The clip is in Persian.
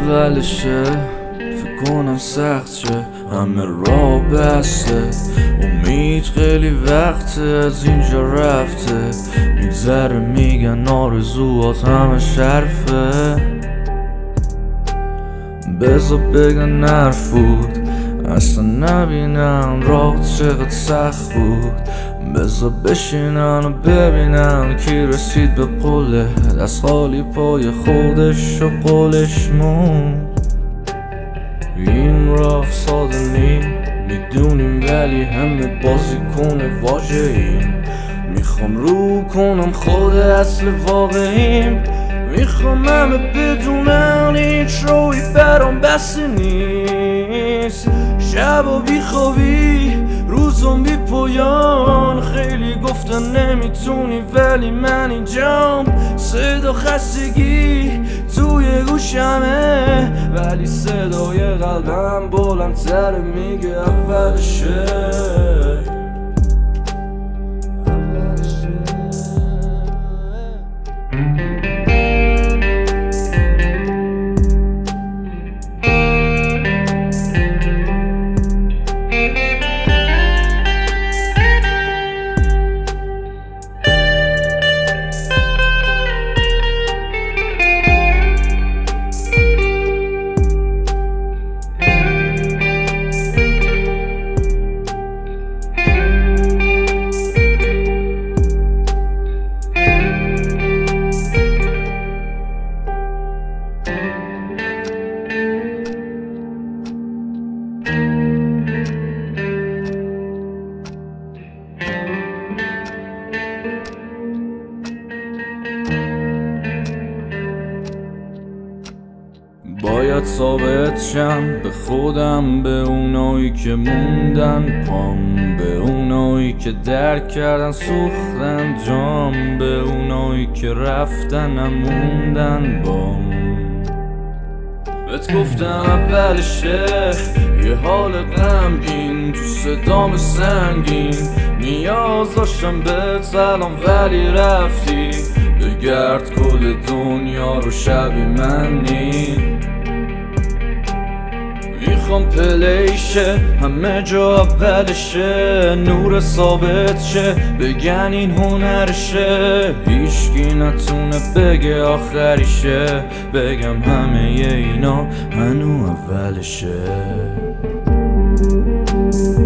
اولشه فکر کنم سخت شه، همه راه بسته، امید خیلی وقته از اینجا رفته، میگذره میگن آرزوات همه شرفه. بذار بگن حرف بود اصلا نبینن راه چقدر سخت بود، بذار بشینن و ببینن کی رسید به قله، دست خالی پای خودش و قولش موند. این راه ساده نیم میدونیم ولی همه بازیکن واژه ایم، میخوام رو کنم خود اصل واقعیم، میخوام همه بدونن هیچ روی برام بسته نیست، شبا بی خوابی روزم بی پایان، خیلی گفتن نمیتونی ولی من اینجام، صدا خستگی توی گوشمه ولی صدای قلبم بلندتر میگه اولشه. باید ثابت شم به خودم، به اونایی که موندن پام، به اونایی که درک کردن سوختن جام، به اونایی که رفتن نموندن بام. بهت گفتم اولشه یه حال غمگین تو صدام سنگین، نیاز داشتم بهت سلام ولی رفتی، بگرد کل دنیا رو شبی منی، میخوام پلیشه همه جا اولشه، نور ثابت شه بگن این هنرشه، هیچکی نتونه بگه آخریشه، بگم همه اینا هنو اولشه.